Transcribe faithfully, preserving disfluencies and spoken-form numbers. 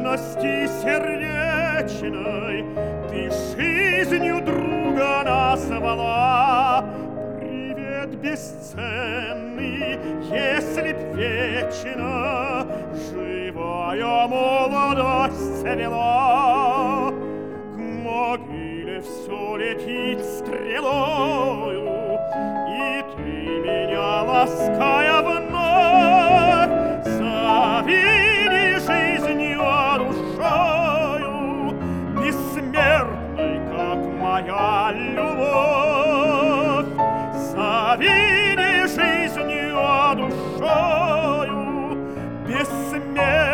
нежности сердечной ты жизнью друга назвала. Привет бесценный, если б вечно живая молодость цвела. К могиле все летит стрелою, и ты меня, лаская вновь, завини жизнью душою, бессмертной, как моя любовь. Завини жизнью душою, бессмертной,